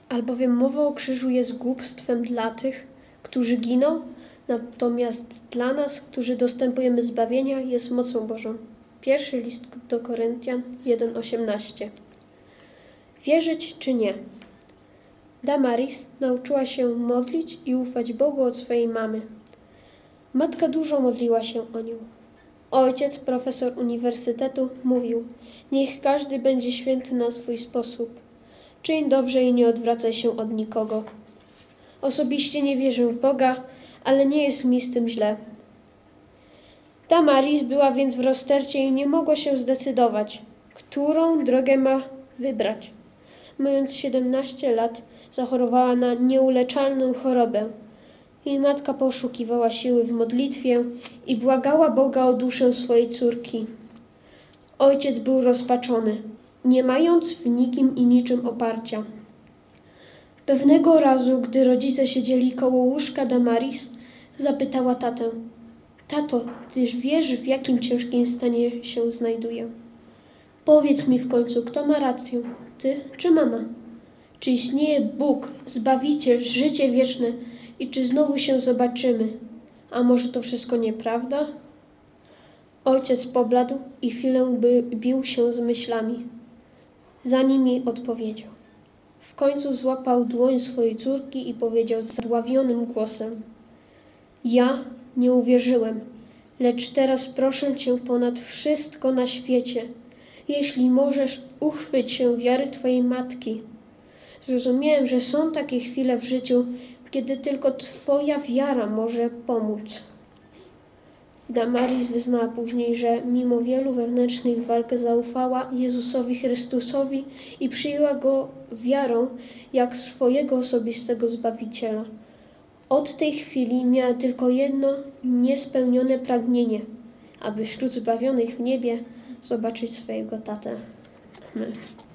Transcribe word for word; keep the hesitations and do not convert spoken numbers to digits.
albowiem mowa o krzyżu jest głupstwem dla tych, którzy giną, natomiast dla nas, którzy dostępujemy zbawienia, jest mocą Bożą. Pierwszy list do Koryntian jeden osiemnaście. Wierzyć czy nie? Damaris nauczyła się modlić i ufać Bogu od swojej mamy. Matka dużo modliła się o nią. Ojciec, profesor uniwersytetu, mówił: niech każdy będzie święty na swój sposób. Czyń dobrze i nie odwracaj się od nikogo. Osobiście nie wierzę w Boga, ale nie jest mi z tym źle. Damaris była więc w roztercie i nie mogła się zdecydować, którą drogę ma wybrać. Mając siedemnaście lat, zachorowała na nieuleczalną chorobę. Jej matka poszukiwała siły w modlitwie i błagała Boga o duszę swojej córki. Ojciec był rozpaczony, nie mając w nikim i niczym oparcia. Pewnego razu, gdy rodzice siedzieli koło łóżka Damaris, zapytała tatę: tato, tyż wiesz, w jakim ciężkim stanie się znajduję? Powiedz mi w końcu, kto ma rację, ty czy mama? Czy istnieje Bóg, Zbawiciel, życie wieczne i czy znowu się zobaczymy? A może to wszystko nieprawda? Ojciec pobladł i chwilę by bił się z myślami. Zanim jej odpowiedział. W końcu złapał dłoń swojej córki i powiedział zadławionym głosem: ja nie uwierzyłem, lecz teraz proszę cię ponad wszystko na świecie. Jeśli możesz, uchwyć się wiary twojej matki. Zrozumiałem, że są takie chwile w życiu, kiedy tylko twoja wiara może pomóc. Damaris wyznała później, że mimo wielu wewnętrznych walk zaufała Jezusowi Chrystusowi i przyjęła Go wiarą jak swojego osobistego Zbawiciela. Od tej chwili miała tylko jedno niespełnione pragnienie, aby wśród zbawionych w niebie zobaczyć swojego tatę. Amen.